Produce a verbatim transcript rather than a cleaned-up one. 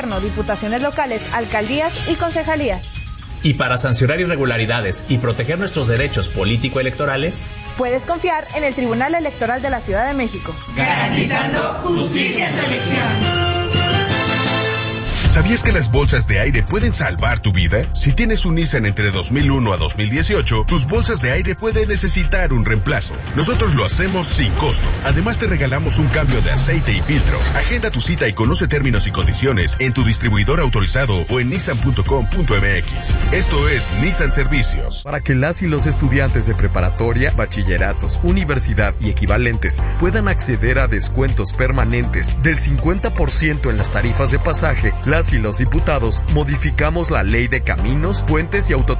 diputaciones locales, alcaldías y concejalías. Y para sancionar irregularidades y proteger nuestros derechos político-electorales, puedes confiar en el Tribunal Electoral de la Ciudad de México, garantizando justicia en tu elección. ¿Sabías que las bolsas de aire pueden salvar tu vida? Si tienes un Nissan entre dos mil uno a dos mil dieciocho, tus bolsas de aire pueden necesitar un reemplazo. Nosotros lo hacemos sin costo. Además te regalamos un cambio de aceite y filtro. Agenda tu cita y conoce términos y condiciones en tu distribuidor autorizado o en nissan punto com punto m x. Esto es Nissan Servicios. Para que las y los estudiantes de preparatoria, bachilleratos, universidad y equivalentes puedan acceder a descuentos permanentes del cincuenta por ciento en las tarifas de pasaje, las y los diputados modificamos la Ley de Caminos, Puentes y Autotransporte